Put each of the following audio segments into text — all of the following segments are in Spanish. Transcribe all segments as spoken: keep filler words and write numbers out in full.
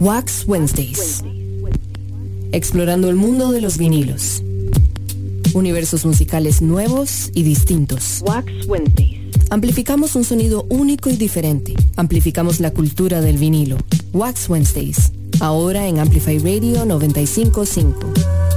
Wax Wednesdays. Explorando el mundo de los vinilos. Universos musicales nuevos y distintos. Wax Wednesdays. Amplificamos un sonido único y diferente. Amplificamos la cultura del vinilo. Wax Wednesdays. Ahora en Amplify Radio noventa y cinco punto cinco.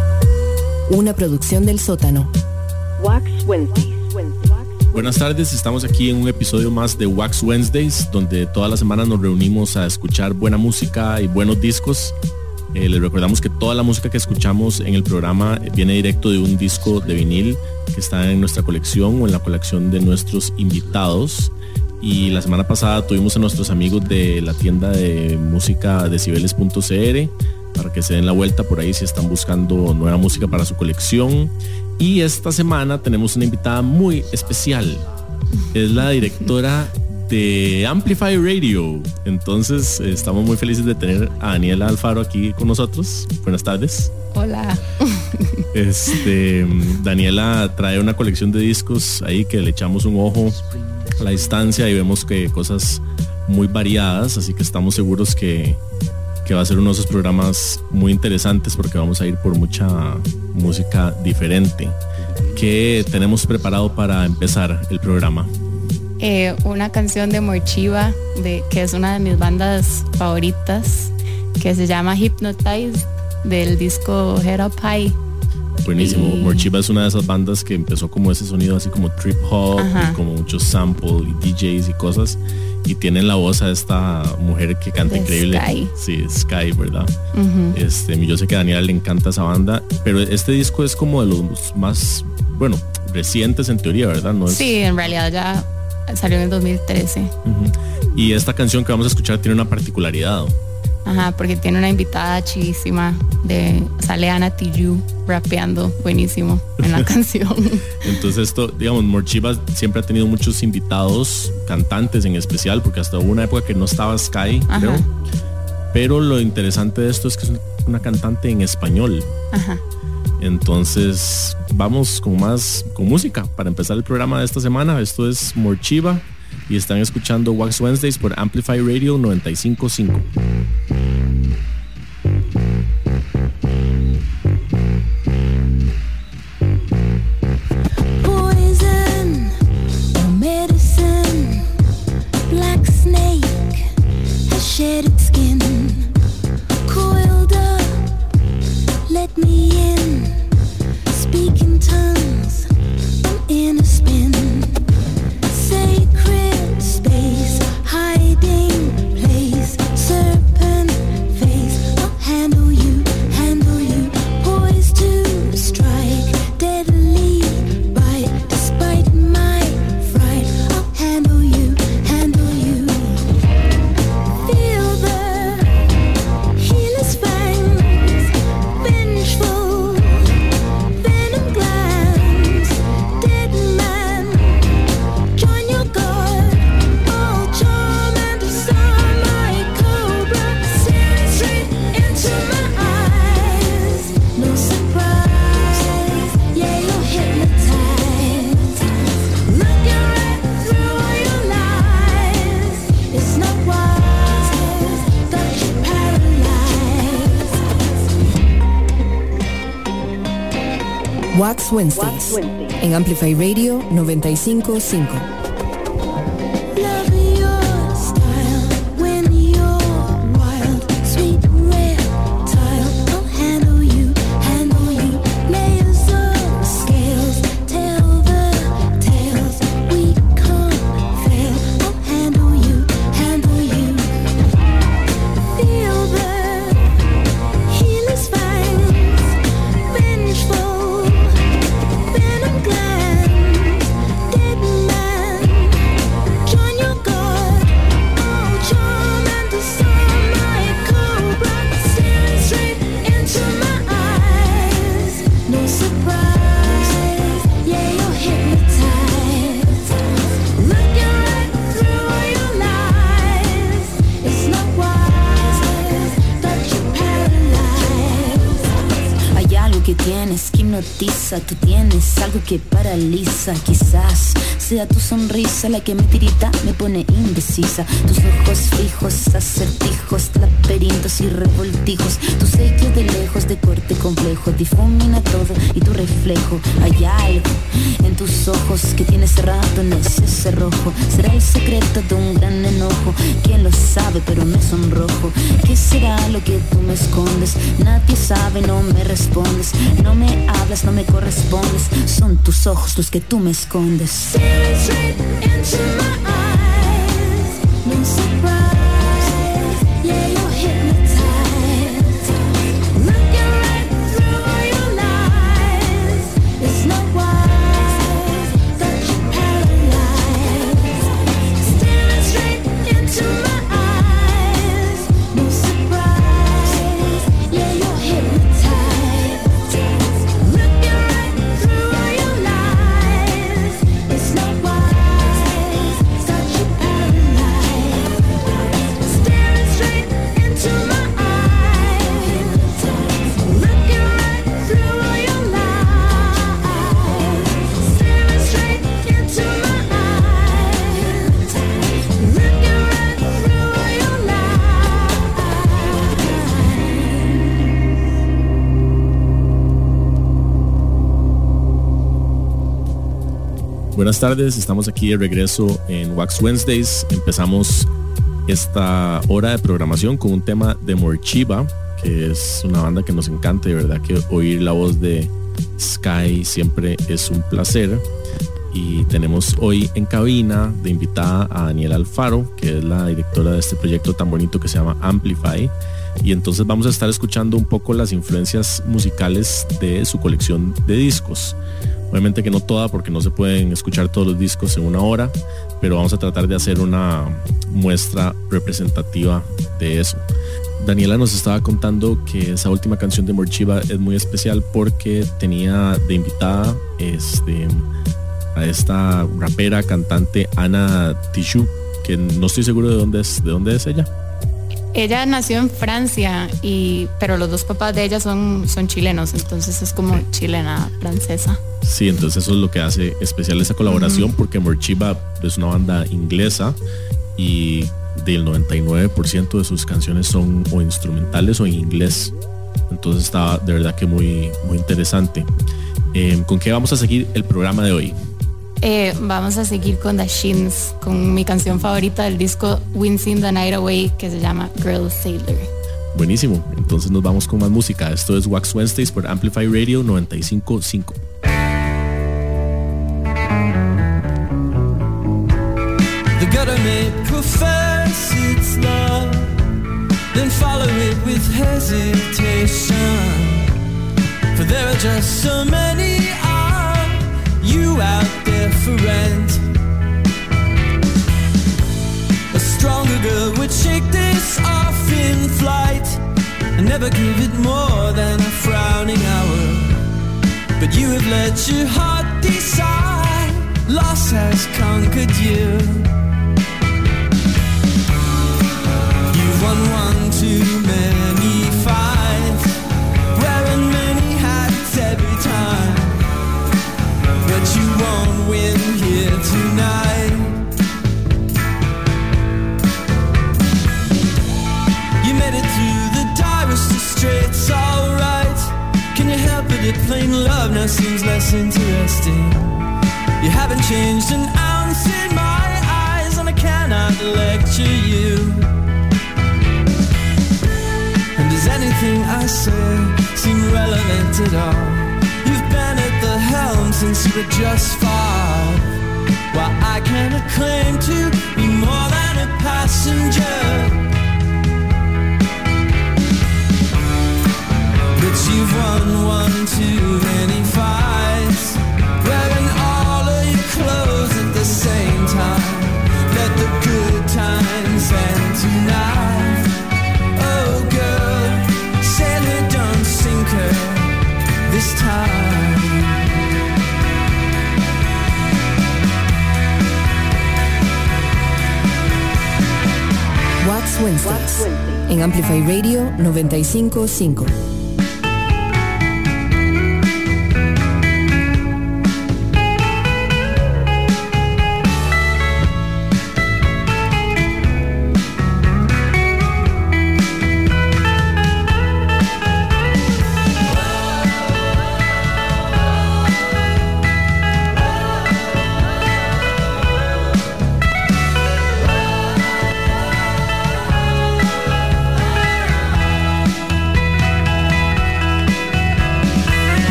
Una producción del Sótano. Wax Wednesdays. Buenas tardes, estamos aquí en un episodio más de Wax Wednesdays, donde todas las semanas nos reunimos a escuchar buena música y buenos discos. Eh, les recordamos que toda la música que escuchamos en el programa viene directo de un disco de vinil que está en nuestra colección o en la colección de nuestros invitados. Y la semana pasada tuvimos a nuestros amigos de la tienda de música decibeles punto c r para que se den la vuelta por ahí si están buscando nueva música para su colección. Y esta semana tenemos una invitada muy especial. Es la directora de Amplify Radio. Entonces estamos muy felices de tener a Daniela Alfaro aquí con nosotros. Buenas tardes. Hola. Este, Daniela trae una colección de discos ahí que le echamos un ojo a la distancia y vemos que cosas muy variadas, así que estamos seguros que, que va a ser uno de esos programas muy interesantes porque vamos a ir por mucha música diferente. ¿Qué tenemos preparado para empezar el programa? Eh, una canción de Morchiva, de, que es una de mis bandas favoritas, que se llama Hypnotized, del disco Head Up High. Buenísimo. Y... Morchiva es una de esas bandas que empezó como ese sonido así como trip hop, y como muchos sample y D Js y cosas, y tienen la voz a esta mujer que canta de increíble. Sky. Sí, Sky, ¿verdad? Uh-huh. Este, yo sé que a Daniela le encanta esa banda, pero este disco es como de los más, bueno, recientes en teoría, ¿verdad? No es... Sí, en realidad ya salió en el dos mil trece. Uh-huh. Y esta canción que vamos a escuchar tiene una particularidad. Ajá, porque tiene una invitada chidísima, de sale Ana Tijoux rapeando buenísimo en la canción. Entonces esto, digamos, Morchiva siempre ha tenido muchos invitados, cantantes en especial, porque hasta hubo una época que no estaba Sky, Ajá. creo. Pero lo interesante de esto es que es una cantante en español. Ajá. Entonces vamos con más, con música para empezar el programa de esta semana. Esto es Morchiva y están escuchando Wax Wednesdays por Amplify Radio noventa y cinco punto cinco. Poison or medicine, black snake has shed its skin, coiled up, let me in, speak in tongues, I'm in a spin, sacred space, hiding place, serpent face, I'll handle you, handle you, poised to strike, deadly bite, despite my fright, I'll handle you, handle you, feel the healer's fangs, vengeful, venom glands, dead man, join your guard, all charm and disarm my cobra, staring straight into my eyes, no surprise, yeah you're hypnotized, looking right through your lies, it's not wise, got you paralyzed. Wax Wednesdays. En Amplify Radio noventa y cinco punto cinco. Love your style when you're wild, sweet reptile. I'll handle you, handle you. Layers of scales, tell the tales. We can't fail. I'll handle you, handle you. Feel the healer's fangs, vengeful, venom glands, dead man, join your guard, all charm and disarm my cobra, staring straight into my eyes, no surprise, yeah you're hypnotized, looking right through your lies, it's not wise, got you paralyzed. Hay algo que tienes que hipnotiza, tú tienes algo que paraliza, quizás sea tu sonrisa la que me tirita, me pone indecisa. Tus ojos fijos, acertijos, laberintos y revoltijos. Tu sello de lejos, de corte complejo, difumina todo y tu reflejo. Hay algo en tus ojos que tienes rato en ese cerrojo. Será el secreto de un gran enojo. ¿Quién lo sabe? Pero me sonrojo. ¿Qué será lo que tú me escondes? Nadie sabe, no me respondes. No me hablas, no me correspondes. Son tus ojos los que tú me escondes. Staring straight into my eyes. No surprise, yeah, you're hypnotized. Looking right through your lies. It's not wise, got you paralyzed. Staring straight into my eyes. No surprise, yeah, you're hypnotized. Looking right through your lies. It's not wise, got you paralyzed. Staring straight into my eyes. Looking right through your lies. Staring straight into my eyes. Looking right through your Buenas tardes, estamos aquí de regreso en Wax Wednesdays. Empezamos esta hora de programación con un tema de Morchiva, que es una banda que nos encanta. De verdad que oír la voz de Sky siempre es un placer. Y tenemos hoy en cabina de invitada a Daniela Alfaro, que es la directora de este proyecto tan bonito que se llama Amplify. Y entonces vamos a estar escuchando un poco las influencias musicales de su colección de discos. Obviamente que no toda, porque no se pueden escuchar todos los discos en una hora, pero vamos a tratar de hacer una muestra representativa de eso. Daniela nos estaba contando que esa última canción de Morchiva es muy especial porque tenía de invitada este, a esta rapera, cantante Ana Tijoux, que no estoy seguro de dónde es, de dónde es ella. Ella nació en Francia, y, pero los dos papás de ella son, son chilenos, entonces es como chilena francesa. Sí, entonces eso es lo que hace especial esa colaboración, uh-huh. porque Morchiva es una banda inglesa y del noventa y nueve por ciento de sus canciones son o instrumentales o en inglés. Entonces está de verdad que muy, muy interesante. Eh, ¿Con qué vamos a seguir el programa de hoy? Eh, vamos a seguir con The Shins, con mi canción favorita del disco Wincing the Night Away, que se llama Girl Sailor. Buenísimo, entonces nos vamos con más música. Esto es Wax Wednesdays por Amplify Radio noventa y cinco punto cinco. The government profess its love, then follow it with hesitation. For there are just so many of you out there for rent. A stronger girl would shake this off in flight and never give it more than a frowning hour. But you have let your heart decide, loss has conquered you. You've won one too many fights, wearing many hats every time, but you won't win here tonight. You made it through the direst of straits, alright. Can you help it if plain love now seems less interesting? You haven't changed an ounce in my eyes, and I cannot lecture you. And does anything I say seem relevant at all? You've been at the helm since you were just five, while I cannot claim to be more than a passenger. But you've won one too many fights, wearing all of your clothes at the same time. Let the good times end tonight. Oh girl, sailor, don't sink her this time. Wax Wednesdays en Amplify Radio noventa y cinco punto cinco.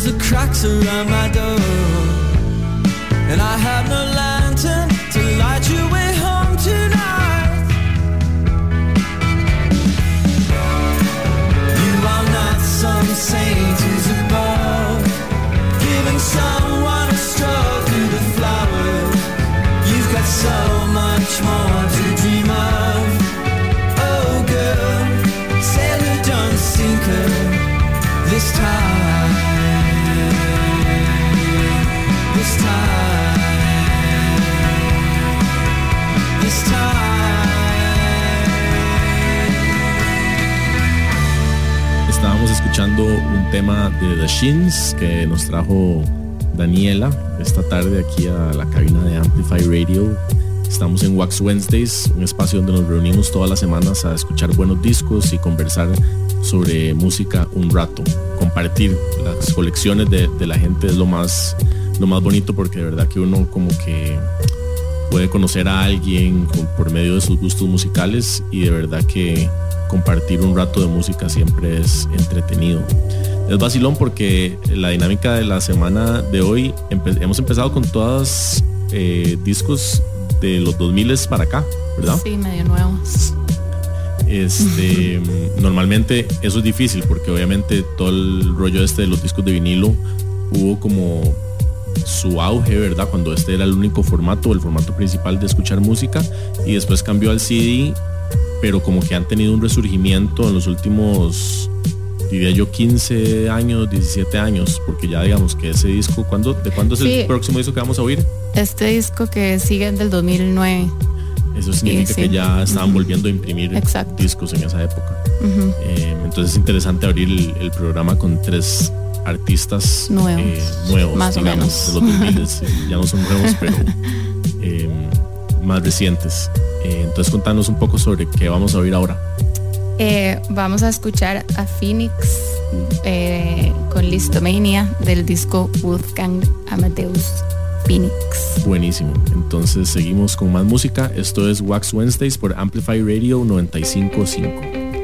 of cracks around my door, and I have no lantern to light your way home tonight. You are not some saint who's above, giving someone a stroll through the flowers. You've got so much more to dream of. Oh girl, sailor don't sink her this time, this time, this time. Estábamos escuchando un tema de The Shins que nos trajo Daniela esta tarde aquí a la cabina de Amplify Radio. Estamos en Wax Wednesdays, un espacio donde nos reunimos todas las semanas a escuchar buenos discos y conversar sobre música un rato. Compartir las colecciones de, de la gente es lo más, lo más bonito, porque de verdad que uno como que puede conocer a alguien con, por medio de sus gustos musicales, y de verdad que compartir un rato de música siempre es entretenido. Es vacilón porque la dinámica de la semana de hoy empe- hemos empezado con todos eh, discos de los dos mil para acá, ¿verdad? Sí, medio nuevos. Este, normalmente eso es difícil porque obviamente todo el rollo este de los discos de vinilo hubo como su auge, ¿verdad? Cuando este era el único formato, el formato principal de escuchar música, y después cambió al C D, pero como que han tenido un resurgimiento en los últimos, diría yo, quince años, diecisiete años, porque ya digamos que ese disco, ¿cuándo, ¿de cuándo es Sí. el próximo disco que vamos a oír? Este disco que sigue es del dos mil nueve. Eso significa Sí, sí. que ya estaban Uh-huh. volviendo a imprimir Exacto. discos en esa época. Uh-huh. Eh, entonces es interesante abrir el, el programa con tres artistas Nuevos. eh, nuevos, Más o digamos, menos. de los dos mil, eh, ya no son nuevos, pero eh, más recientes. Eh, entonces contanos un poco sobre qué vamos a oír ahora. Eh, vamos a escuchar a Phoenix eh, con Listomania del disco Wolfgang Amadeus Phoenix. Buenísimo. Entonces seguimos con más música. Esto es Wax Wednesdays por Amplify Radio noventa y cinco punto cinco.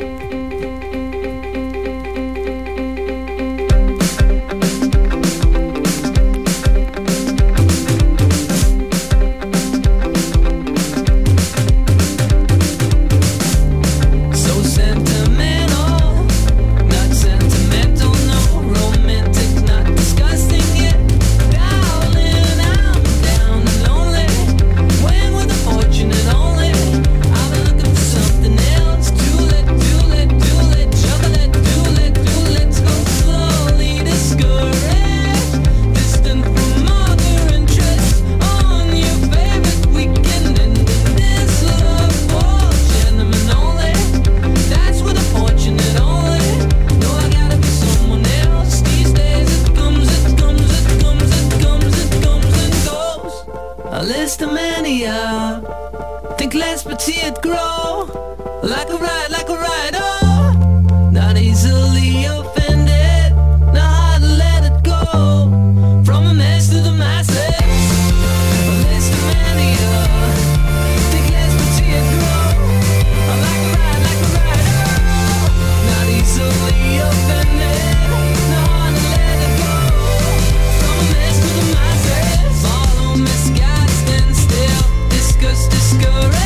So sentimental, not sentimental, no romantic, not disgusting yet. Darling, I'm down and lonely. When with a fortune and only, I've been looking for something else. Do let, do let, do let, chocolate, do let, do let's go slowly discouraged, distant from other interests. On your favorite weekend and in this love for gentlemen only. That's with a fortune and only. No, I gotta be someone else. These days it comes, it comes, it comes, it comes, it comes and goes. A listomania. Think less but see it grow. Like a ride, like a ride, oh. Not easily offended. Not hard to let it go. From a mess to the masses. A listomania. Think less but see it grow. Like a ride, like a ride, oh. Not easily offended. Not hard to let it go. From a mess to the masses. Follow misguided, stand still. Discuss, discouraged.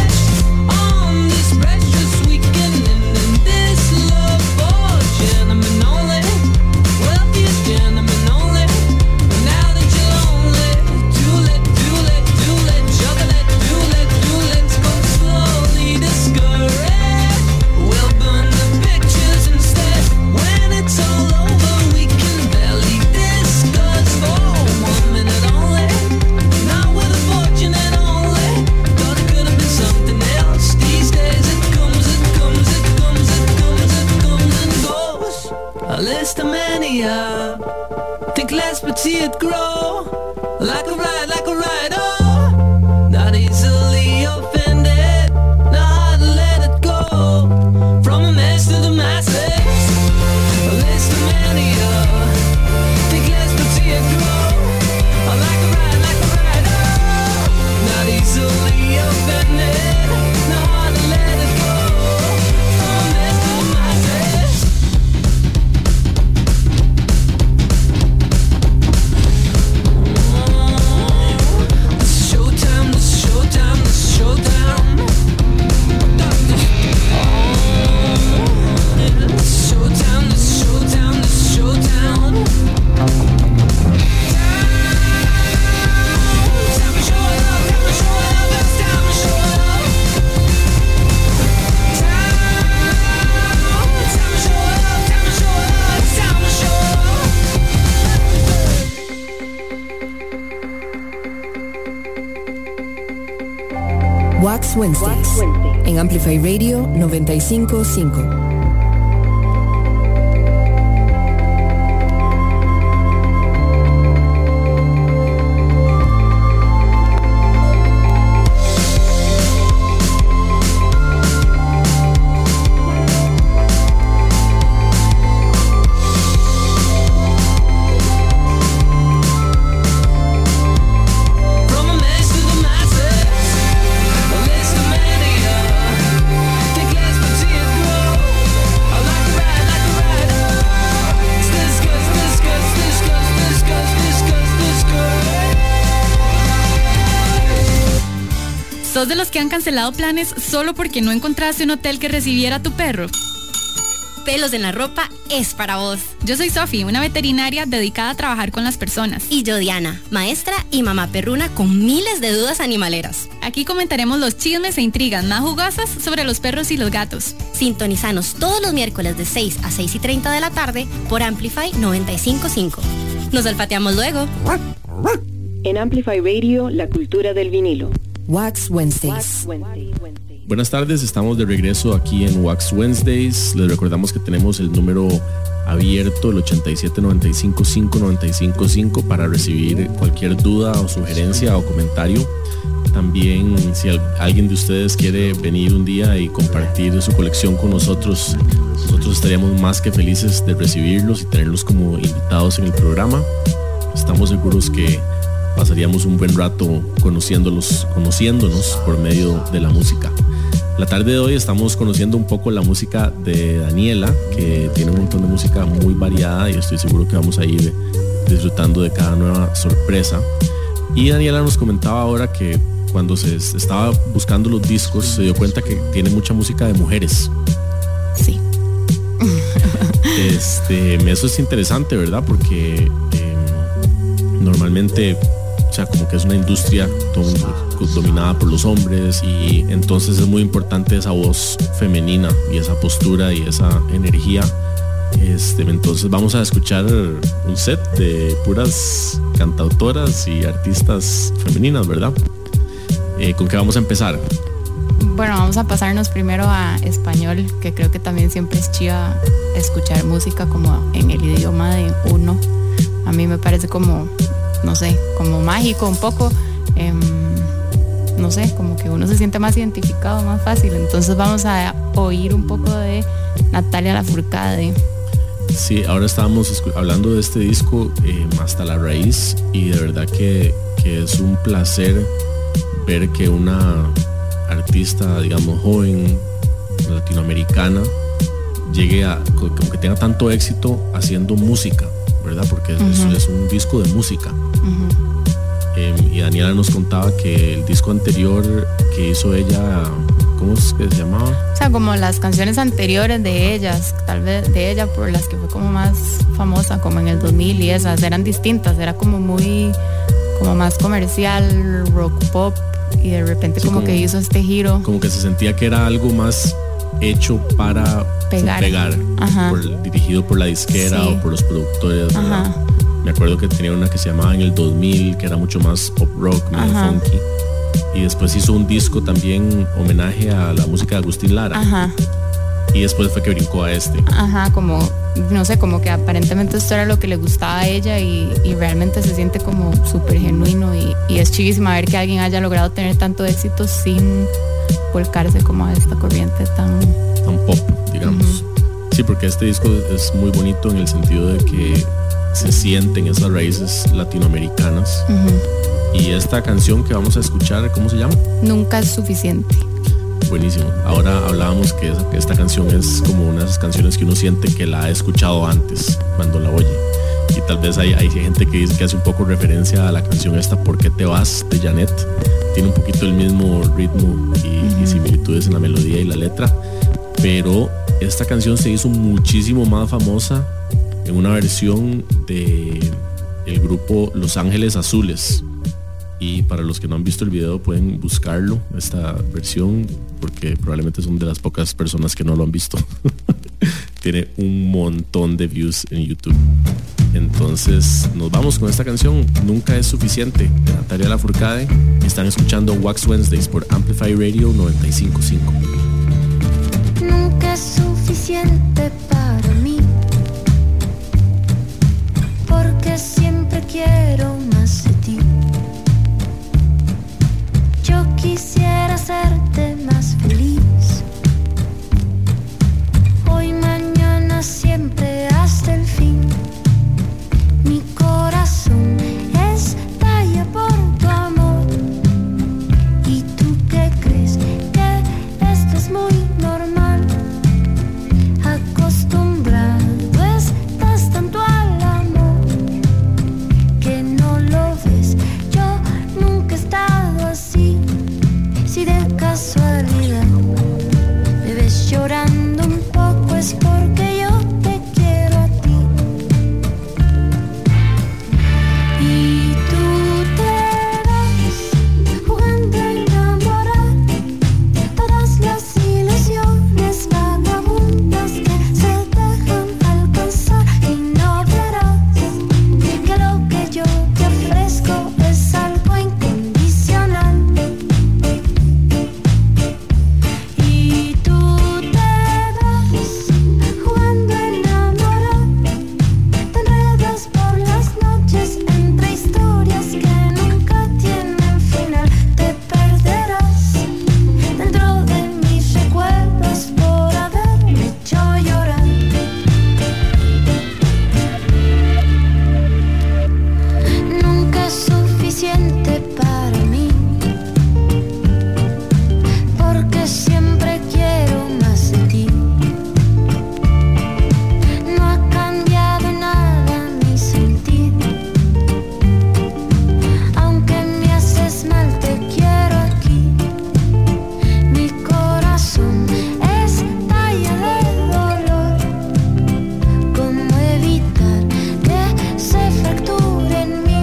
On this precious weekend and in this love for gentlemen only. Wealthiest gentlemen only. Now that you're lonely, do let, do let, do let, chocolate, do let, do let's go slowly discouraged. We'll burn the pictures instead. When it's all over, we can barely discuss for one minute only. Not with a fortune and only. Thought it could have been something else. These days it comes, it comes, it comes, it comes, it comes and goes. A listomania. Think less but see it grow. Like a ride, like a ride, oh. Not easily offended. Not hard to let it go. From a mess to the masses. A listomania. Think less but see it grow. Like a ride, like a ride, oh. Not easily offended. Not hard to let it go. From a mess to the masses. Wednesdays en Amplify Radio noventa y cinco punto cinco. ¿Sos de los que han cancelado planes solo porque no encontraste un hotel que recibiera a tu perro? Pelos en la ropa es para vos. Yo soy Sofi, una veterinaria dedicada a trabajar con las personas. Y yo, Diana, maestra y mamá perruna con miles de dudas animaleras. Aquí comentaremos los chismes e intrigas más jugosas sobre los perros y los gatos. Sintonizanos todos los miércoles de seis a seis y treinta de la tarde por Amplify noventa y cinco punto cinco. Nos olfateamos luego. En Amplify Radio, la cultura del vinilo. Wax Wednesdays. Buenas tardes, estamos de regreso aquí en Wax Wednesdays. Les recordamos que tenemos el número abierto, el ochenta y siete noventa y cinco cinco noventa y cinco cinco, para recibir cualquier duda o sugerencia o comentario. También, si alguien de ustedes quiere venir un día y compartir su colección con nosotros, nosotros estaríamos más que felices de recibirlos y tenerlos como invitados en el programa. Estamos seguros que pasaríamos un buen rato conociéndolos, conociéndonos por medio de la música. La tarde de hoy estamos conociendo un poco la música de Daniela, que tiene un montón de música muy variada y estoy seguro que vamos a ir disfrutando de cada nueva sorpresa. Y Daniela nos comentaba ahora que cuando se estaba buscando los discos se dio cuenta que tiene mucha música de mujeres. Sí. Este, eso es interesante, ¿verdad? Porque eh, normalmente, o sea, como que es una industria dominada por los hombres, y entonces es muy importante esa voz femenina y esa postura y esa energía. Este, entonces vamos a escuchar un set de puras cantautoras y artistas femeninas, ¿verdad? Eh, ¿Con qué vamos a empezar? Bueno, vamos a pasarnos primero a español, que creo que también siempre es chiva escuchar música como en el idioma de uno. A mí me parece como, no sé, como mágico un poco. Eh, no sé, como que uno se siente más identificado, más fácil. Entonces vamos a oír un poco de Natalia Lafourcade. Sí, ahora estábamos hablando de este disco, eh, Hasta la Raíz, y de verdad que, que es un placer ver que una artista, digamos, joven, latinoamericana, llegue a, como que tenga tanto éxito haciendo música, ¿verdad? Porque es, uh-huh. es, es un disco de música. Uh-huh. Eh, y Daniela nos contaba que el disco anterior que hizo ella, ¿cómo es que se llamaba? O sea, como las canciones anteriores de ellas, tal vez de ella por las que fue como más famosa, como en el dos mil, y esas eran distintas, era como muy, como más comercial, rock pop, y de repente sí, como, como que hizo este giro. Como que se sentía que era algo más hecho para pegar, pegar por, dirigido por la disquera, sí, o por los productores, ¿verdad? Ajá. Me acuerdo que tenía una que se llamaba En el dos mil, que era mucho más pop rock, medio funky. Y después hizo un disco también homenaje a la música de Agustín Lara. Ajá. Y después fue que brincó a este. Ajá, como, no sé, como que aparentemente esto era lo que le gustaba a ella, y, y realmente se siente como súper genuino, y, y es chivísima ver que alguien haya logrado tener tanto éxito sin volcarse como a esta corriente tan... tan pop, digamos. Uh-huh. Sí, porque este disco es muy bonito en el sentido de que se sienten esas raíces latinoamericanas. Uh-huh. Y esta canción que vamos a escuchar, ¿cómo se llama? Nunca es suficiente. Buenísimo. Ahora hablábamos que, esa, que esta canción es como una de esas canciones que uno siente que la ha escuchado antes cuando la oye. Y tal vez hay, hay gente que dice que hace un poco referencia a la canción esta ¿Por qué te vas? De Janet. Tiene un poquito el mismo ritmo y, uh-huh. y similitudes en la melodía y la letra. Pero esta canción se hizo muchísimo más famosa en una versión de el grupo Los Ángeles Azules. Y para los que no han visto el video pueden buscarlo, esta versión, porque probablemente son de las pocas personas que no lo han visto. Tiene un montón de views en YouTube. Entonces nos vamos con esta canción, Nunca es suficiente, de Natalia Lafourcade. Están escuchando Wax Wednesdays por Amplify Radio noventa y cinco punto cinco. Nunca es suficiente para mí, porque siempre quiero más de ti. Yo quisiera hacerte más feliz, hoy, mañana, siempre, hasta el fin. Mi corazón estalla por tu amor. ¿Y tú qué crees? Que esto es muy normal. Acostumbrado estás tanto al amor que no lo ves. Yo nunca he estado así. Si de casualidad me ves llorando un poco, es porque yo te quiero a ti. Y tú te vas jugando a enamorar todas las ilusiones vagabundas que se dejan alcanzar, y no verás que lo que yo te ofrezco es algo incondicional. Y tú te vas jugando a enamorar, te enredas por las noches entre historias que nunca tienen final. Te perderás dentro de mis recuerdos por haberme hecho llorar. Nunca es suficiente para mí, porque siempre quiero más de ti. No ha cambiado nada mi sentir, aunque me haces mal, te quiero aquí. Mi corazón estalla de dolor. ¿Cómo evitar que se fracture en mí?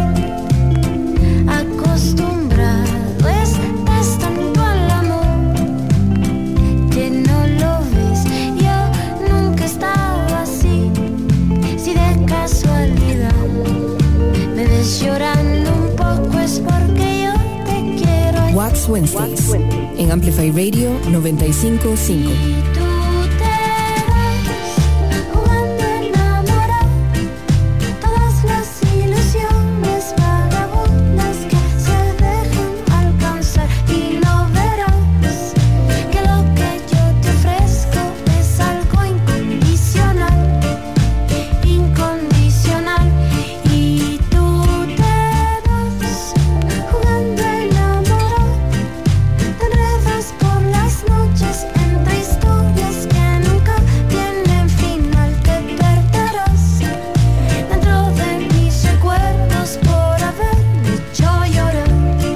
Acostumbrado estás tanto al amor que no lo ves. Yo nunca he estado así. Si de casualidad me ves llorando un poco, es porque yo te quiero a ti. Wax Wednesdays en Amplify Radio noventa y cinco punto cinco. Y tú te vas jugando a enamorar todas las ilusiones vagabundas que se dejan alcanzar, y no verás que lo que yo te ofrezco es algo incondicional, incondicional. Y tú te vas jugando a enamorar, te enredas por las noches entre historias que nunca tienen final. Te perderás dentro de mis recuerdos por haberme hecho llorar.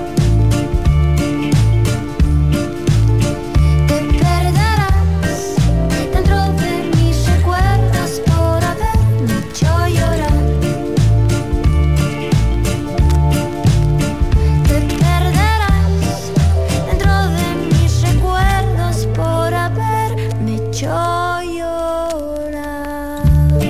Te perderás dentro de mis recuerdos por haberme hecho llorar. Te perderás dentro de mis recuerdos por haberme hecho llorar.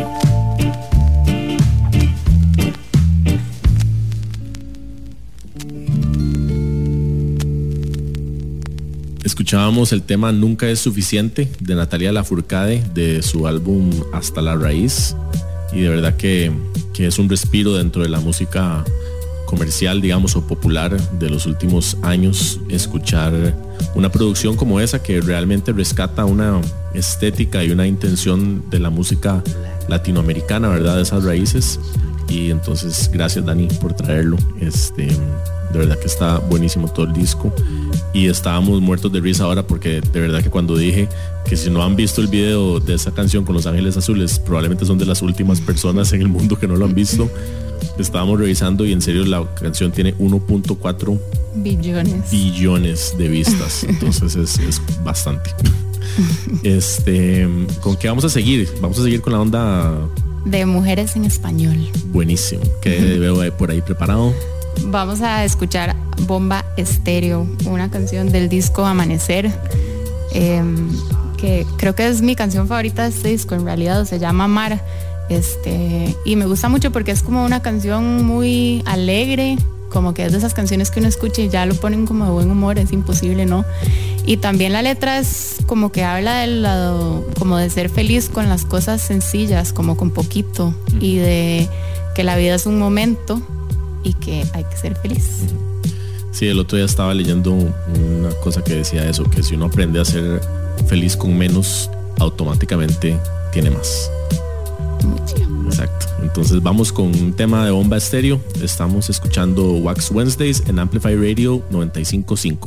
Escuchábamos el tema Nunca es suficiente de Natalia Lafourcade de su álbum Hasta la Raíz, y de verdad que, que es un respiro dentro de la música comercial, digamos, o popular de los últimos años, escuchar una producción como esa que realmente rescata una estética y una intención de la música latinoamericana, ¿verdad? De esas raíces. Y entonces gracias, Dani, por traerlo. Este, de verdad que está buenísimo todo el disco, y estábamos muertos de risa ahora porque de verdad que cuando dije que si no han visto el video de esa canción con Los Ángeles Azules, probablemente son de las últimas personas en el mundo que no lo han visto. Estábamos revisando y en serio la canción tiene uno punto cuatro Billones. billones de vistas, entonces es, es bastante. Este, ¿con qué vamos a seguir? Vamos a seguir con la onda De mujeres en español. buenísimo. ¿Qué veo por ahí preparado? Vamos a escuchar Bomba Estéreo, una canción del disco Amanecer, eh, que creo que es mi canción favorita de este disco, en realidad se llama Mar. Este, y me gusta mucho porque es como una canción muy alegre, como que es de esas canciones que uno escucha y ya lo ponen como de buen humor, es imposible, ¿no? Y también la letra es como que habla del lado, como de ser feliz con las cosas sencillas, como con poquito, mm. y de que la vida es un momento y que hay que ser feliz. Sí, el otro día estaba leyendo una cosa que decía eso, que si uno aprende a ser feliz con menos, automáticamente tiene más. Mucho. Exacto. Entonces vamos con un tema de Bomba Estéreo. Estamos escuchando Wax Wednesdays en Amplify Radio noventa y cinco punto cinco.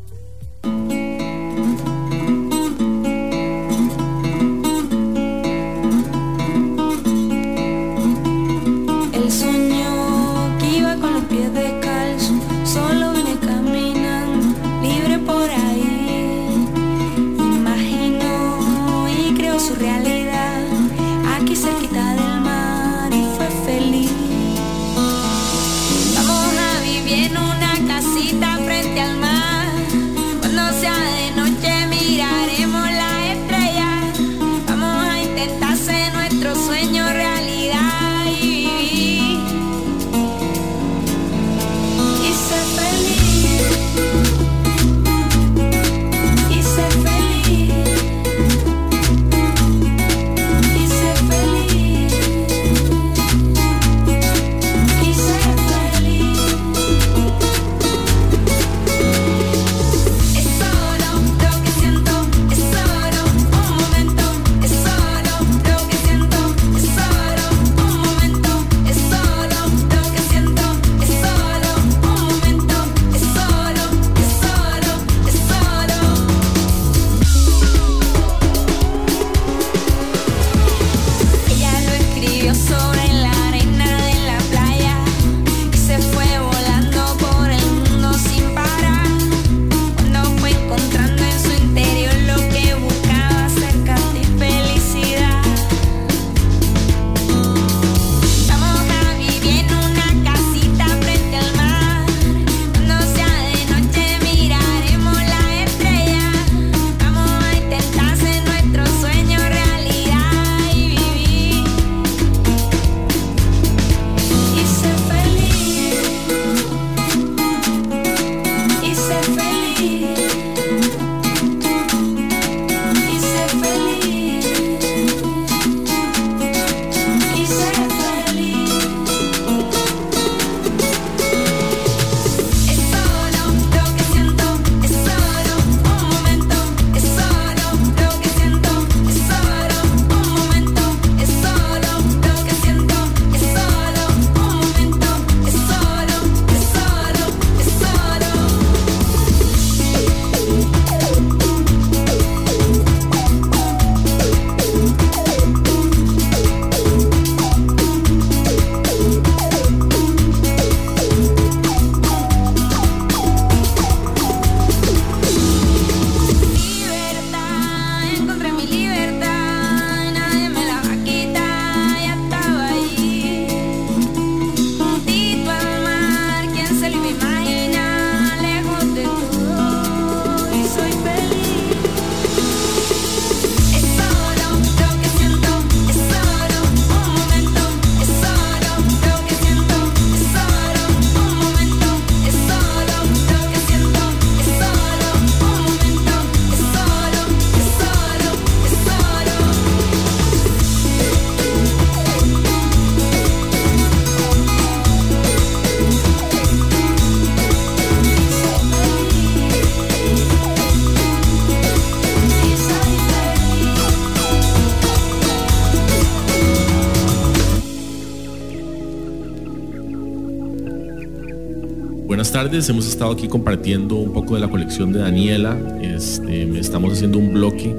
Buenas tardes, hemos estado aquí compartiendo un poco de la colección de Daniela. Este, estamos haciendo un bloque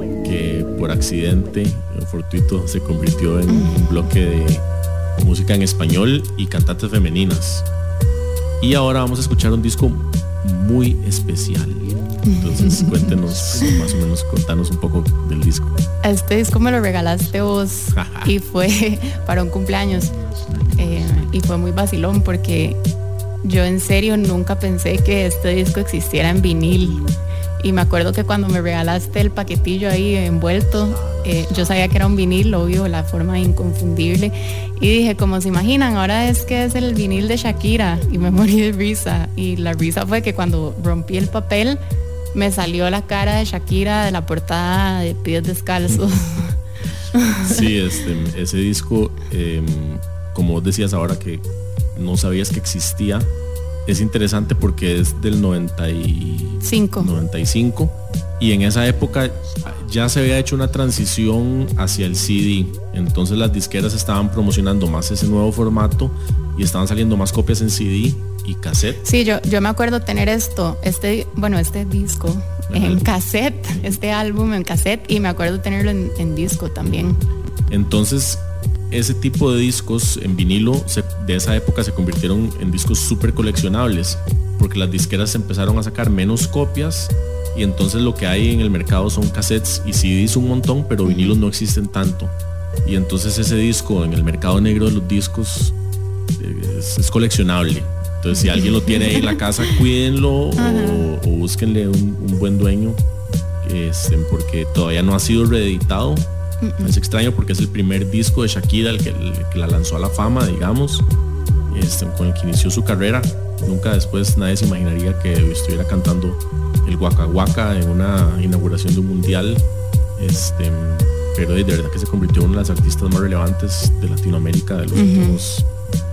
que por accidente fortuito se convirtió en un bloque de música en español y cantantes femeninas. Y ahora vamos a escuchar un disco muy especial. Entonces cuéntenos, más o menos, contanos un poco del disco. Este disco me lo regalaste vos y fue para un cumpleaños, eh, y fue muy vacilón porque yo en serio nunca pensé que este disco existiera en vinil Y me acuerdo que cuando me regalaste el paquetillo ahí envuelto, eh, yo sabía que era un vinil, obvio, la forma inconfundible. Y dije, como se imaginan, ahora es que es el vinil de Shakira. Y me morí de risa. Y la risa fue que cuando rompí el papel, me salió la cara de Shakira de la portada de Pies Descalzos. Sí, este, ese disco, eh, como vos decías ahora que no sabías que existía, es interesante porque es del noventa y cinco. noventa y cinco y en esa época ya se había hecho una transición hacia el C D, entonces las disqueras estaban promocionando más ese nuevo formato y estaban saliendo más copias en C D y cassette. Sí, yo, yo me acuerdo tener esto, este, bueno, este disco en álbum. cassette, este álbum en cassette, y me acuerdo tenerlo en, en disco también. Entonces ese tipo de discos en vinilo se, de esa época se convirtieron en discos súper coleccionables porque las disqueras empezaron a sacar menos copias y entonces lo que hay en el mercado son cassettes y C Ds un montón, pero vinilos no existen tanto, y entonces ese disco en el mercado negro de los discos es, es coleccionable. Entonces si alguien lo tiene ahí en la casa, cuídenlo o, o búsquenle un, un buen dueño, este, porque todavía no ha sido reeditado. Es extraño porque es el primer disco de Shakira el que, el que la lanzó a la fama, digamos, este, con el que inició su carrera. Nunca después nadie se imaginaría que estuviera cantando el Waka Waka en una inauguración de un mundial, este, pero de verdad que se convirtió en una de las artistas más relevantes de Latinoamérica de los uh-huh. últimos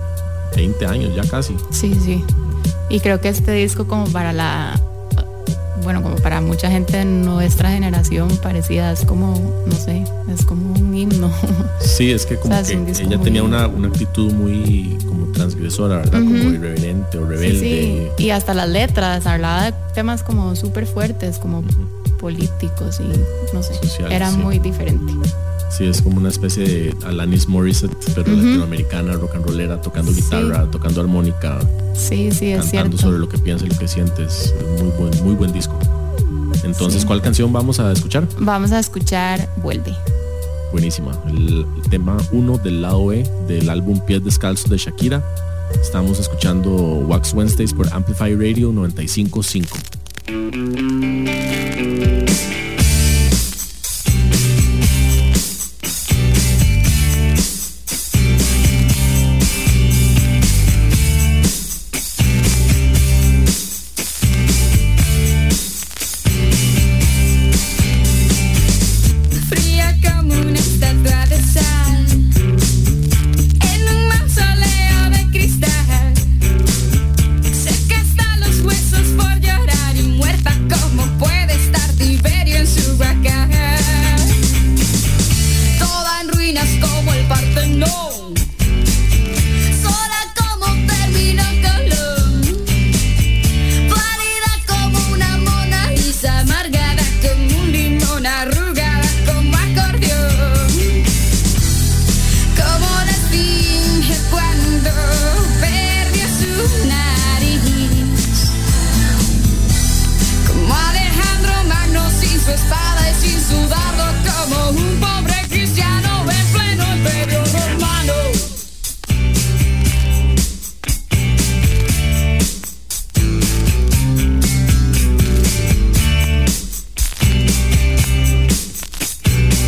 veinte años, ya casi. Sí, sí. Y creo que este disco, como para la bueno, como para mucha gente de nuestra generación parecida, es como, no sé, es como un himno. Sí, es que como o sea, que ella tenía una, una actitud muy como transgresora, ¿verdad? Uh-huh. Como irreverente o rebelde. Sí, sí. Y hasta las letras, hablaba de temas como súper fuertes, como uh-huh. políticos y no sé, sociales, era sí. muy diferente. Sí, es como una especie de Alanis Morissette, pero uh-huh. latinoamericana, rock and rollera, tocando sí. guitarra, tocando armónica. Sí, sí, es cantando cierto. sobre lo que piensa y lo que sientes. Muy buen, muy buen disco. Entonces, sí. ¿cuál canción vamos a escuchar? Vamos a escuchar Vuelve. Buenísima. El, el tema uno del lado E del álbum Pies Descalzos de Shakira. Estamos escuchando Wax Wednesdays por Amplify Radio noventa y cinco punto cinco.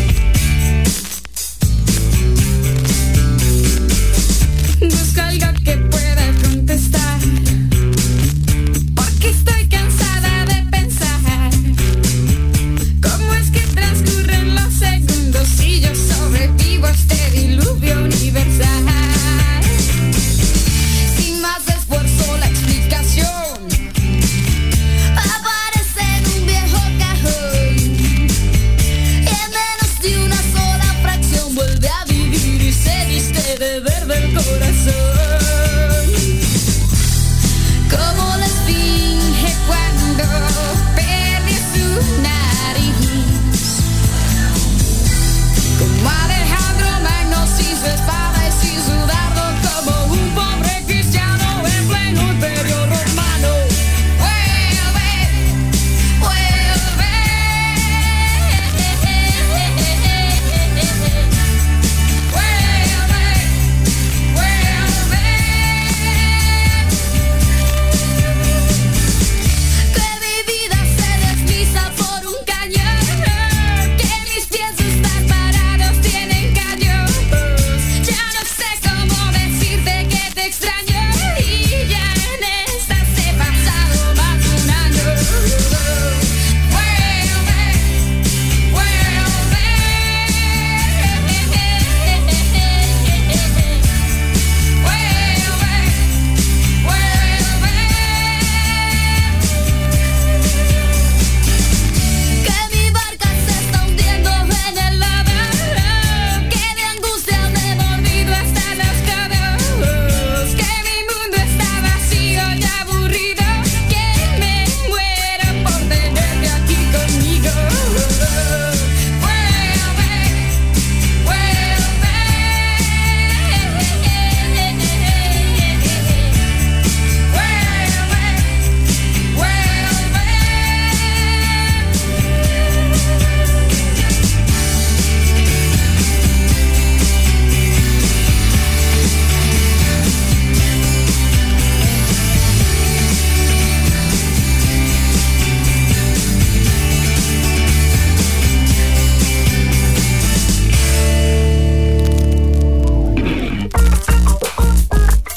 Busca algo que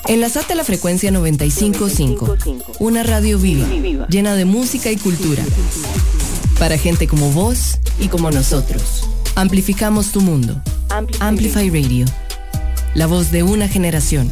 Enlazate a la frecuencia noventa y cinco punto cinco, una radio viva, llena de música y cultura. Para gente como vos y como nosotros. Amplificamos tu mundo. Amplify Radio. La voz de una generación.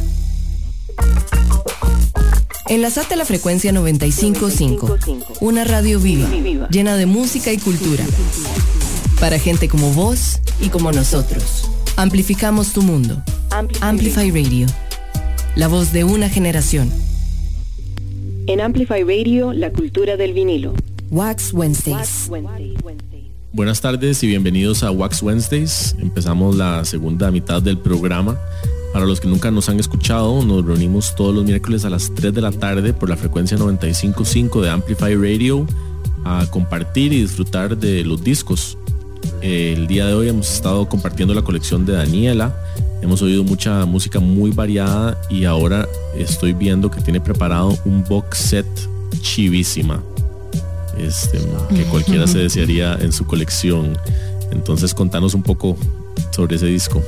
Enlazate a la frecuencia noventa y cinco punto cinco, una radio viva, llena de música y cultura. Para gente como vos y como nosotros. Amplificamos tu mundo. Amplify Radio. La voz de una generación. En Amplify Radio, la cultura del vinilo. Wax Wednesdays. Buenas tardes y bienvenidos a Wax Wednesdays. Empezamos la segunda mitad del programa. Para los que nunca nos han escuchado, nos reunimos todos los miércoles a las tres de la tarde por la frecuencia noventa y cinco punto cinco de Amplify Radio a compartir y disfrutar de los discos. El día de hoy hemos estado compartiendo la colección de Daniela. Hemos oído mucha música muy variada y ahora estoy viendo que tiene preparado un box set chivísima, este, que cualquiera se desearía en su colección. Entonces contanos un poco sobre ese disco.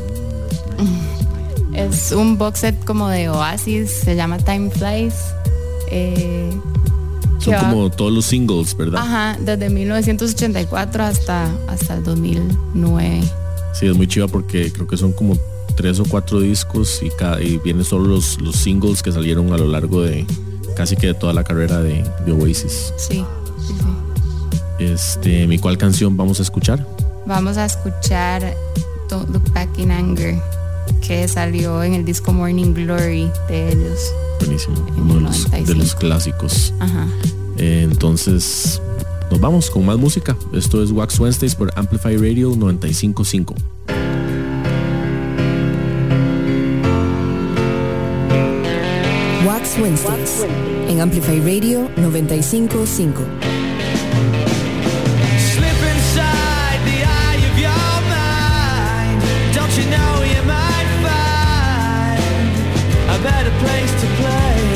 Es un box set como de Oasis, se llama Time Flies. Eh, Son como todos los singles, ¿verdad? Ajá, desde mil novecientos ochenta y cuatro hasta, hasta el dos mil nueve. Sí, es muy chiva porque creo que son como tres o cuatro discos y, cada, y vienen solo los, los singles que salieron a lo largo de casi que de toda la carrera de, de Oasis. Sí, sí, sí. Este, ¿mi cuál canción vamos a escuchar? Vamos a escuchar Don't Look Back in Anger, que salió en el disco Morning Glory de ellos. Buenísimo, uno de los, de los clásicos. Ajá. Eh, entonces, nos vamos con más música. Esto es Wax Wednesdays por Amplify Radio noventa y cinco punto cinco. Wax Wednesdays en Amplify Radio noventa y cinco punto cinco. Better place to play.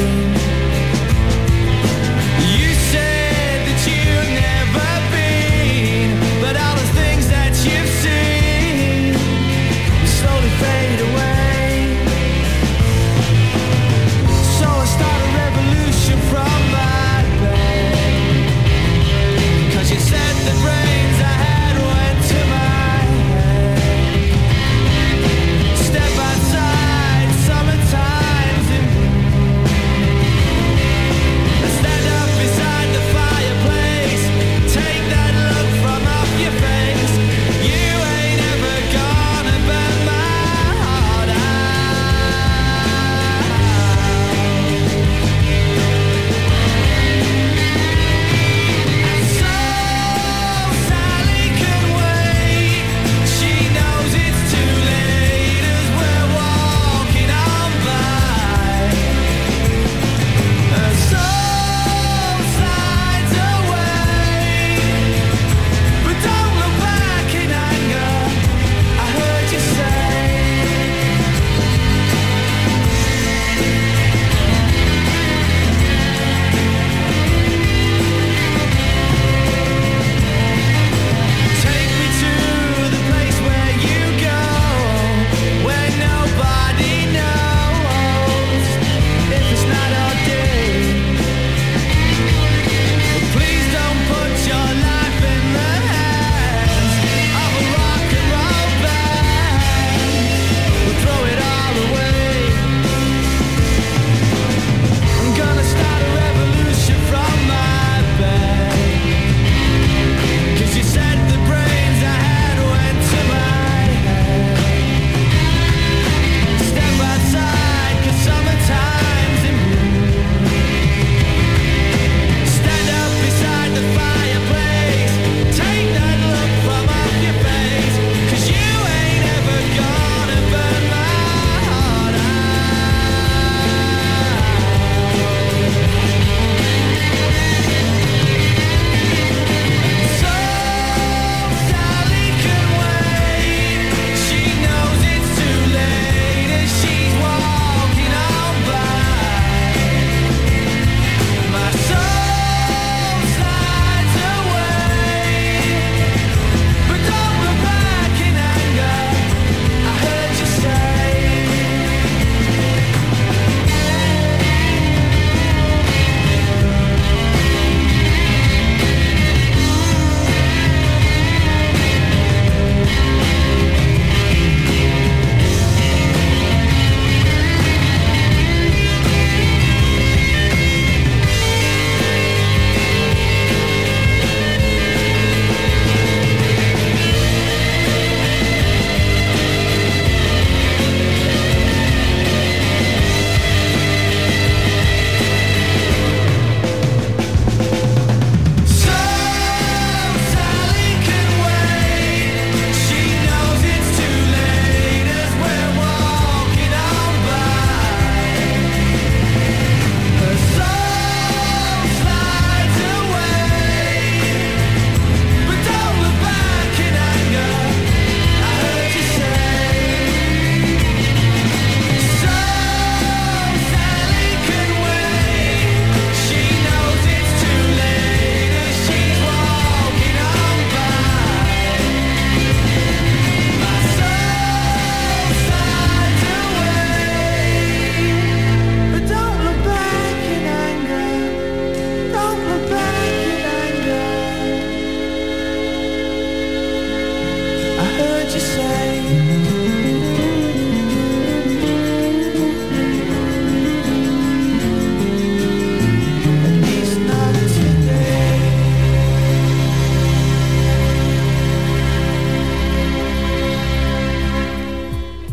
You said that you've never been, but all the things that you've seen slowly fade away. So I start a revolution from my bed.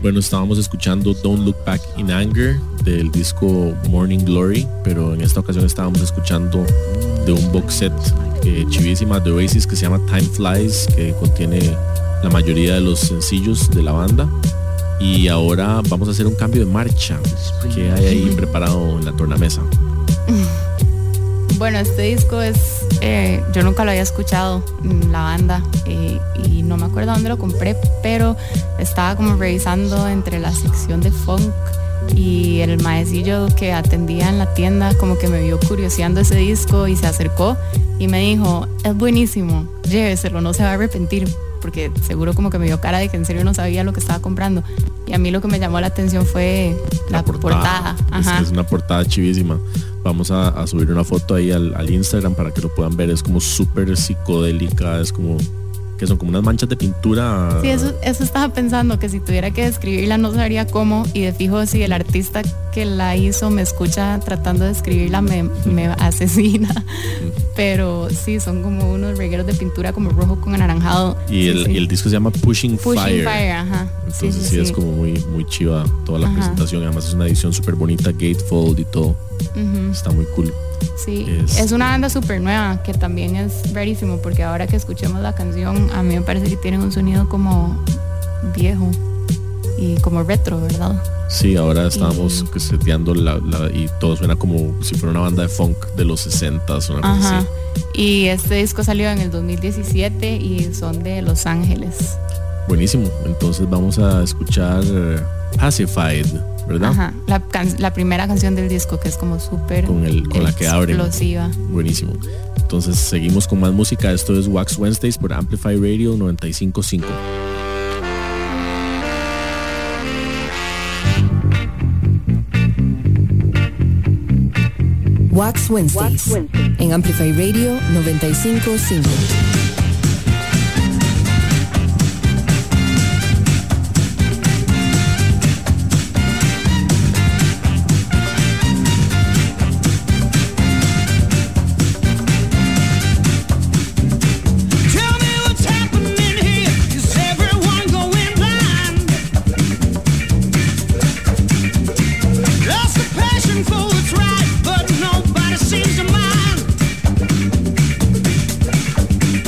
Bueno, estábamos escuchando Don't Look Back in Anger del disco Morning Glory, pero en esta ocasión estábamos escuchando de un box set eh, chivísima de Oasis que se llama Time Flies, que contiene la mayoría de los sencillos de la banda. Y ahora vamos a hacer un cambio de marcha. ¿Qué hay ahí preparado en la tornamesa? Bueno, este disco es, eh, yo nunca lo había escuchado, la banda, eh, y no me acuerdo dónde lo compré, pero estaba como revisando entre la sección de funk y el maecillo que atendía en la tienda como que me vio curioseando ese disco y se acercó y me dijo, es buenísimo, lléveselo, no se va a arrepentir, porque seguro como que me dio cara de que en serio no sabía lo que estaba comprando. Y a mí lo que me llamó la atención fue la, la portada, portada. Ajá. Es, es una portada chivísima. Vamos a, a subir una foto ahí al, al Instagram para que lo puedan ver. Es como súper psicodélica, es como que son como unas manchas de pintura. Sí, eso, eso estaba pensando, que si tuviera que describirla no sabría cómo, y de fijo si el artista que la hizo me escucha tratando de describirla me, me asesina. Pero sí, son como unos regueros de pintura como rojo con anaranjado. Y, sí, el, sí. y el disco se llama Pushing, Pushing Fire. Fire, ajá. Entonces sí, sí, sí, sí, es sí. como muy, muy chiva toda la Ajá. presentación. Además es una edición súper bonita, gatefold y todo. Uh-huh. Está muy cool. Sí, es, es una banda súper nueva que también es rarísimo, porque ahora que escuchemos la canción a mí me parece que tienen un sonido como viejo y como retro, ¿verdad? Sí, ahora estamos y... seteando la, la, y todo suena como si fuera una banda de funk de los sesentas, una cosa Ajá. así. Y este disco salió en el dos mil diecisiete y son de Los Ángeles. Buenísimo, entonces vamos a escuchar Pacified, ¿verdad? Ajá, la, can- la primera canción del disco, que es como súper con, el, con la que abren. Explosiva. Buenísimo. Entonces seguimos con más música. Esto es Wax Wednesdays por Amplify Radio noventa y cinco punto cinco. Wax Wednesdays, Wax Wednesdays. en Amplify Radio noventa y cinco punto cinco. Tell me what's happening here. Is everyone going blind? Lost the passion for what's right, but nobody seems to mind.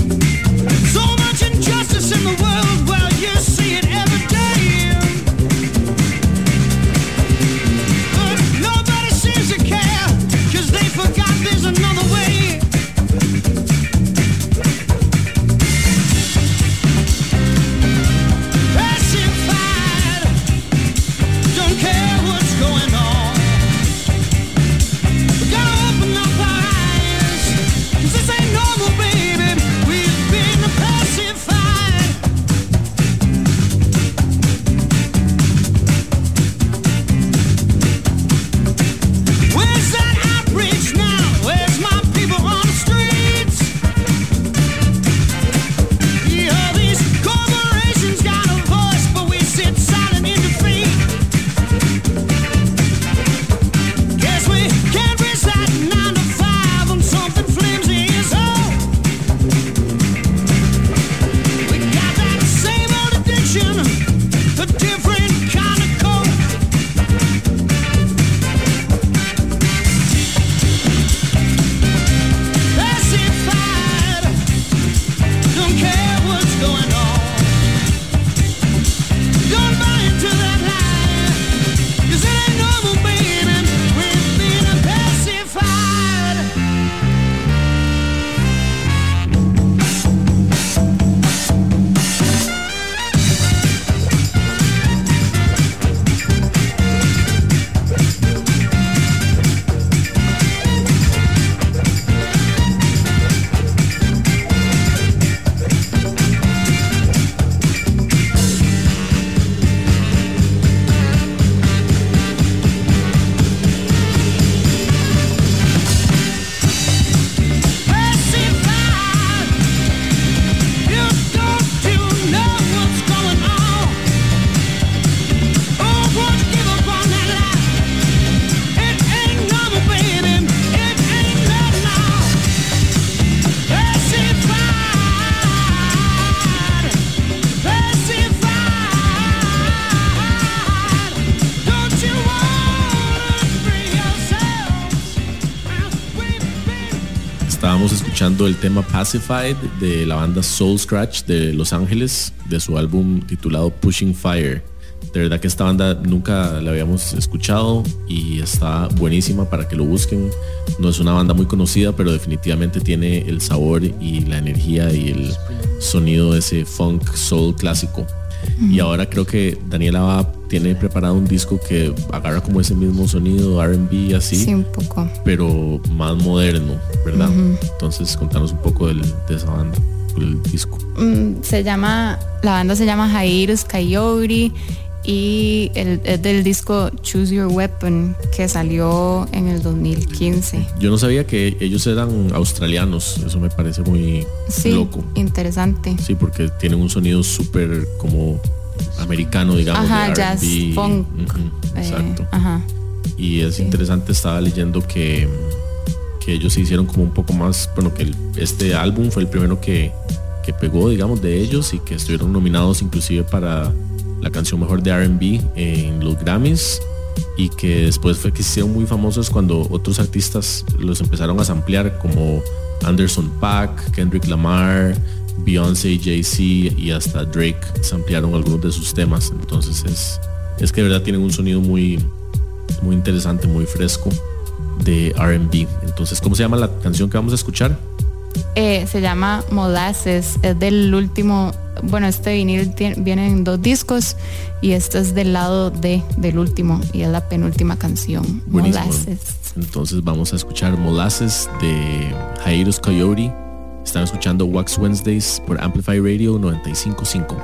Estábamos escuchando el tema Pacified de la banda Soul Scratch de Los Ángeles, de su álbum titulado Pushing Fire. De verdad que esta banda nunca la habíamos escuchado y está buenísima para que lo busquen. No es una banda muy conocida, pero definitivamente tiene el sabor y la energía y el sonido de ese funk soul clásico. Mm. Y ahora creo que Daniela va, tiene preparado un disco que agarra como ese mismo sonido R and B así. Sí, un poco. Pero más moderno, ¿verdad? Uh-huh. Entonces contanos un poco del, de esa banda, el disco. Mm, se llama, la banda se llama Jairus Coyote y el, es del disco Choose Your Weapon, que salió en el dos mil quince. Yo no sabía que ellos eran australianos, eso me parece muy sí, loco. Interesante. Sí, porque tienen un sonido súper como americano, digamos. Ajá, de jazz, R and B. funk. Uh-huh, exacto. Eh, ajá. Y es sí. interesante, estaba leyendo que, que ellos se hicieron como un poco más, bueno, que el, este álbum fue el primero que, que pegó, digamos, de ellos, y que estuvieron nominados inclusive para la canción mejor de R and B en los Grammys, y que después fue que se hicieron muy famosos cuando otros artistas los empezaron a samplear, como Anderson .Paak, Kendrick Lamar, Beyoncé, Jay-Z y hasta Drake samplearon algunos de sus temas. Entonces es, es que de verdad tienen un sonido muy, muy interesante, muy fresco de R and B. Entonces, ¿cómo se llama la canción que vamos a escuchar? Eh, se llama Molasses, es del último, bueno, este vinil tiene, viene en dos discos y este es del lado D del último y es la penúltima canción. Buenísimo. Molasses. Entonces vamos a escuchar Molasses de Jairus Coyote. Están escuchando Wax Wednesdays por Amplify Radio noventa y cinco punto cinco.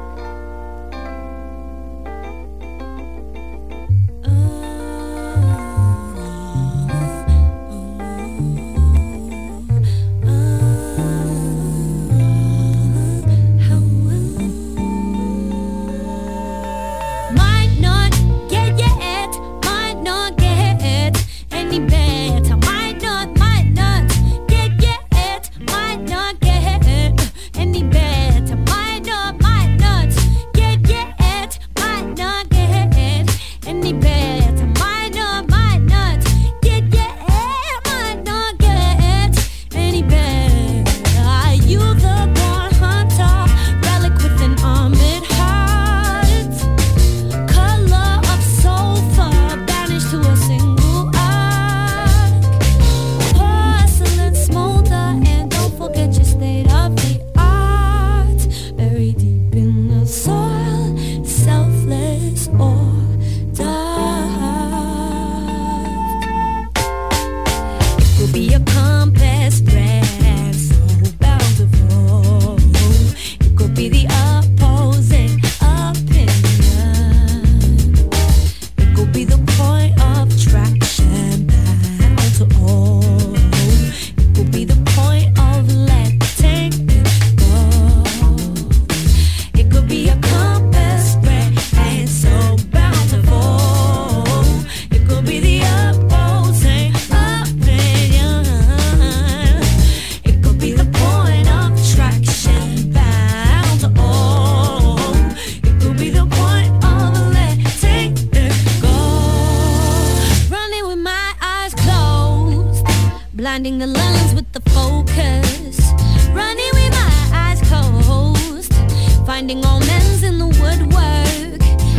blinding the lens with the focus, running with my eyes closed, finding omens in the woodwork.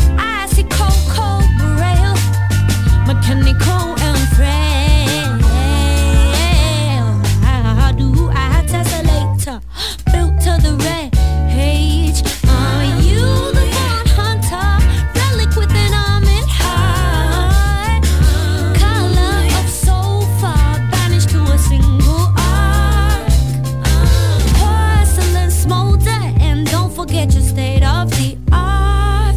I see cold, cold braille, mechanical and frail. How do I tessellate, built to the rage? Are you the born hunter, relic with an armored heart? Color of sofa, banished to a single arc. Porcelain smolder, and don't forget your state of the art.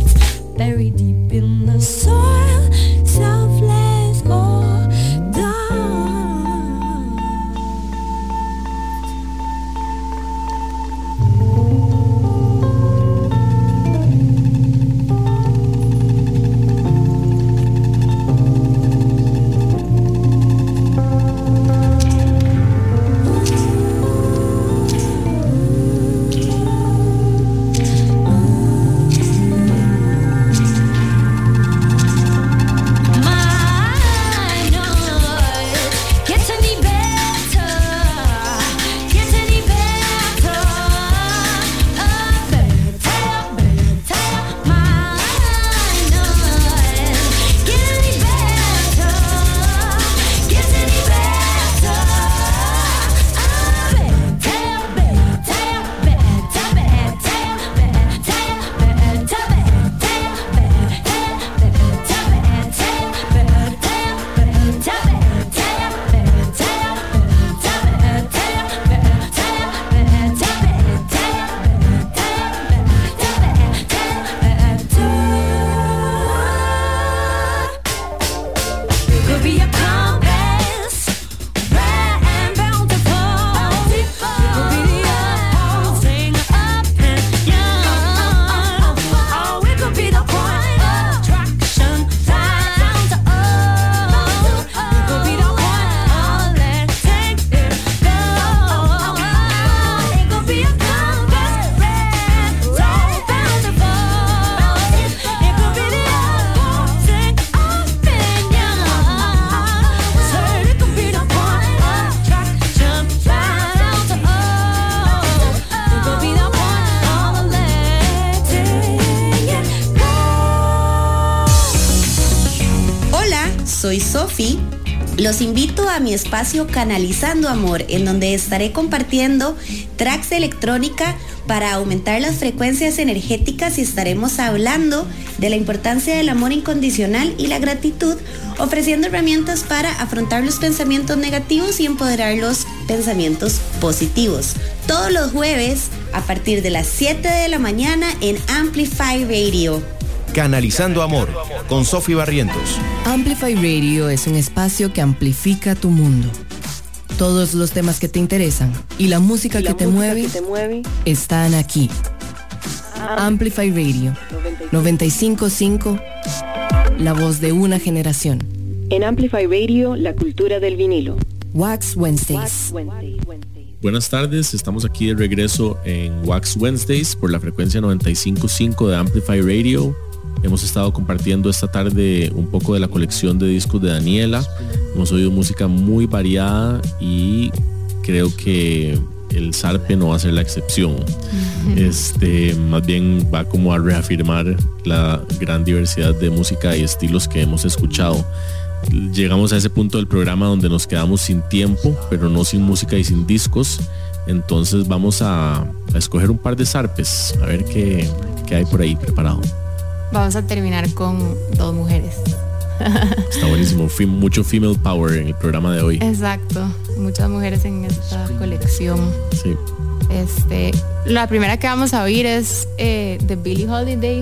soy Sofi. Los invito a mi espacio Canalizando Amor, en donde estaré compartiendo tracks de electrónica para aumentar las frecuencias energéticas y estaremos hablando de la importancia del amor incondicional y la gratitud, ofreciendo herramientas para afrontar los pensamientos negativos y empoderar los pensamientos positivos. Todos los jueves a partir de las siete de la mañana en Amplify Radio. Canalizando Amor, con Sofi Barrientos. Amplify Radio es un espacio que amplifica tu mundo. Todos los temas que te interesan y la música, y la que, te música mueve, que te mueve están aquí. Amplify Radio noventa y cinco punto cinco, la voz de una generación. En Amplify Radio, la cultura del vinilo. Wax Wednesdays. Wax Wednesdays. Buenas tardes, estamos aquí de regreso en Wax Wednesdays por la frecuencia noventa y cinco punto cinco de Amplify Radio. Hemos estado compartiendo esta tarde un poco de la colección de discos de Daniela. Hemos oído música muy variada y creo que el Zarpe no va a ser la excepción. Uh-huh. Este, más bien va como a reafirmar la gran diversidad de música y estilos que hemos escuchado. Llegamos a ese punto del programa donde nos quedamos sin tiempo, pero no sin música y sin discos. Entonces vamos a, a escoger un par de zarpes, a ver qué, qué hay por ahí preparado. Vamos a terminar con dos mujeres. Está buenísimo, Fem- mucho female power en el programa de hoy. Exacto, muchas mujeres en esta colección. Sí. Este, la primera que vamos a oír es eh, de Billie Holiday,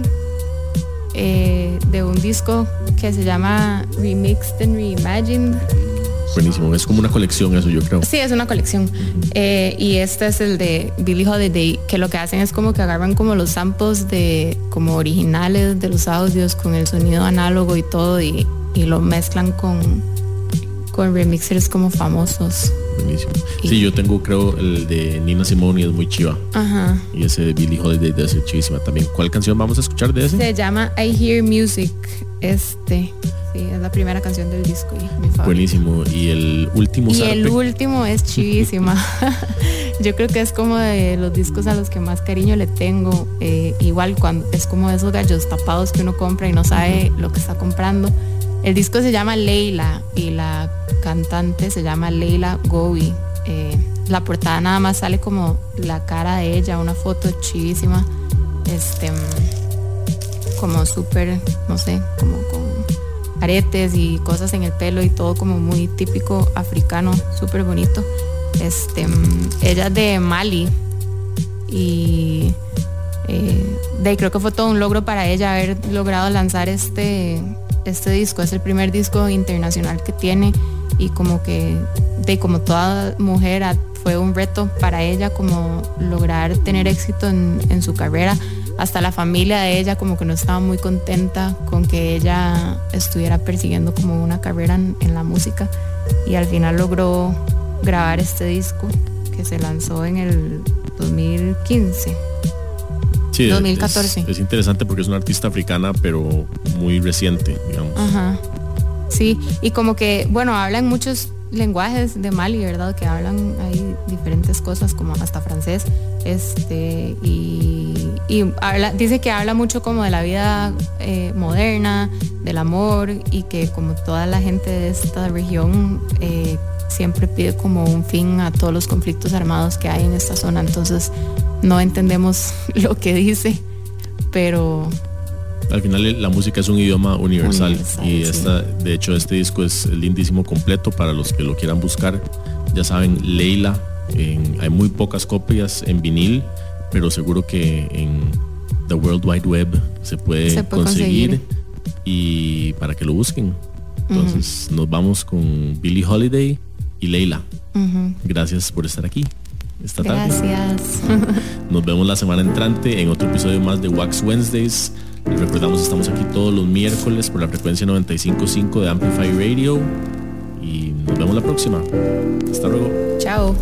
eh, de un disco que se llama Remixed and Reimagined. Buenísimo, es como una colección eso, yo creo. Sí, es una colección. Uh-huh. eh, y este es el de Billie Holiday, que lo que hacen es como que agarran como los samples de como originales de los audios con el sonido análogo y todo y, y lo mezclan con, con remixers como famosos. Buenísimo. Y, sí, yo tengo creo el de Nina Simone y es muy chiva. Ajá. Y ese de Billie Holiday debe ser chivísima también. ¿Cuál canción vamos a escuchar de ese? Se llama I Hear Music. Este... Sí, es la primera canción del disco y mi favorita. Buenísimo. Y el último Y zarpe. el último es chivísima. Yo creo que es como de los discos a los que más cariño le tengo. Eh, igual cuando es como esos gallos tapados que uno compra y no sabe uh-huh. lo que está comprando. El disco se llama Leila y la cantante se llama Leila Gowi. Eh, la portada nada más sale como la cara de ella, una foto chivísima. Este, como súper, no sé, como con aretes y cosas en el pelo y todo como muy típico africano, súper bonito. Este, ella es de Mali y eh, de, creo que fue todo un logro para ella haber logrado lanzar este, este disco. Es el primer disco internacional que tiene y como que de como toda mujer fue un reto para ella como lograr tener éxito en, en su carrera. Hasta la familia de ella como que no estaba muy contenta con que ella estuviera persiguiendo como una carrera en, en la música y al final logró grabar este disco que se lanzó en el dos mil quince. Sí, dos mil catorce. Es, es interesante porque es una artista africana pero muy reciente, digamos. Ajá. Sí, y como que, bueno, hablan muchos lenguajes de Mali, ¿verdad? Que hablan ahí diferentes cosas como hasta francés. Este, y, y habla, dice que habla mucho como de la vida eh, moderna, del amor y que como toda la gente de esta región eh, siempre pide como un fin a todos los conflictos armados que hay en esta zona. Entonces no entendemos lo que dice, pero al final la música es un idioma universal, universal y esta, sí. De hecho este disco es lindísimo completo para los que lo quieran buscar. Ya saben, Leila, en, hay muy pocas copias en vinil, pero seguro que en The World Wide Web se puede, se puede conseguir, conseguir y para que lo busquen. Entonces uh-huh. nos vamos con Billie Holiday y Leila. Uh-huh. Gracias por estar aquí esta tarde. Gracias. Nos vemos la semana entrante en otro episodio más de Wax Wednesdays. Les recordamos, estamos aquí todos los miércoles por la frecuencia noventa y cinco punto cinco de Amplify Radio y nos vemos la próxima. Hasta luego. Chao.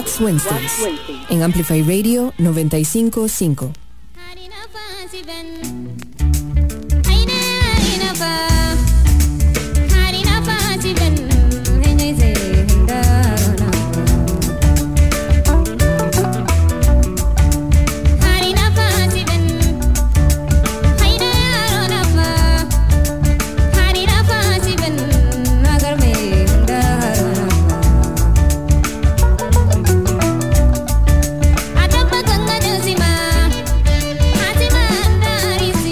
Wax Wednesdays en Amplify Radio noventa y cinco punto cinco. Adapa ganga jazima, hatima andari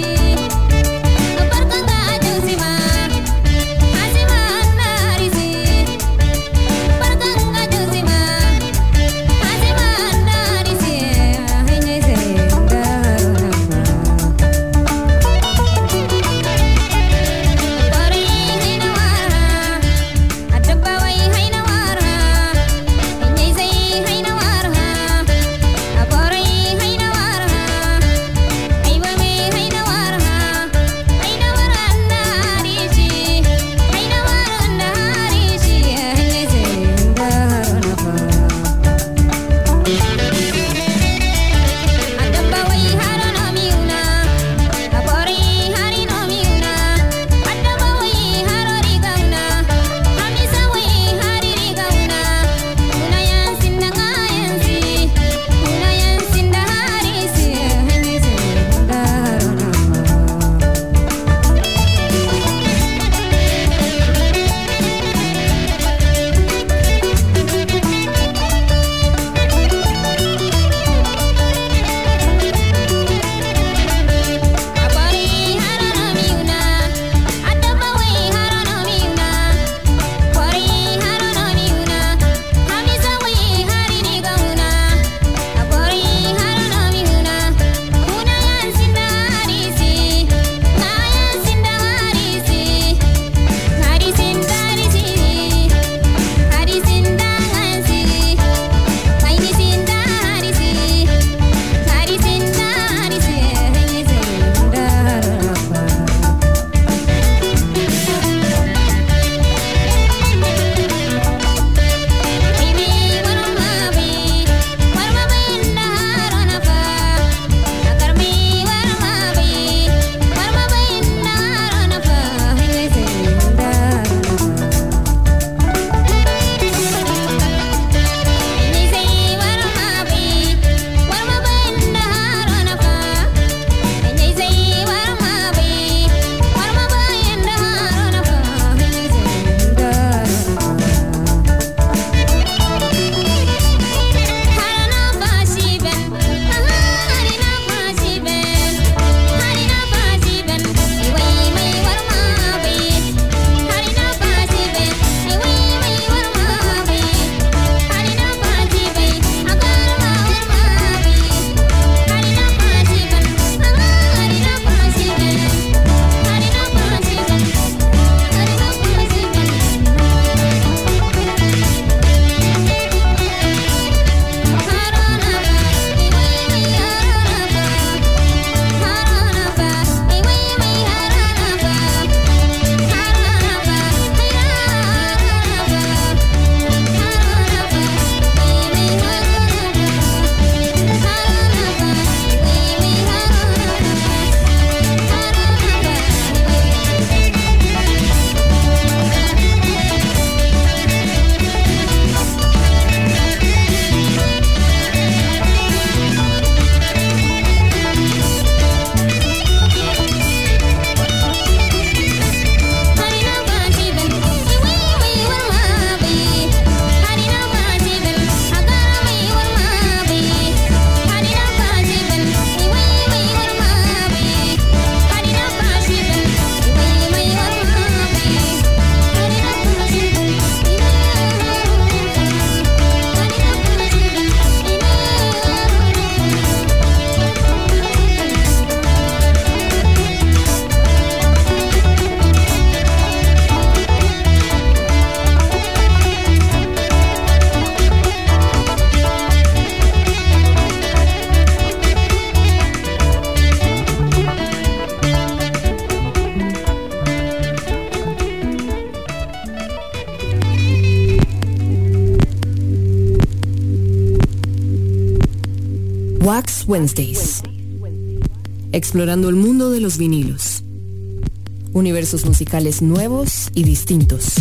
Wax Wednesdays. Explorando el mundo de los vinilos. Universos musicales nuevos y distintos.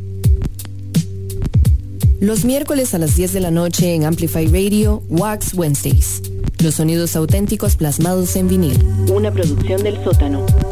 Los miércoles a las diez de la noche en Amplify Radio, Wax Wednesdays. Los sonidos auténticos plasmados en vinil. Una producción del Sótano.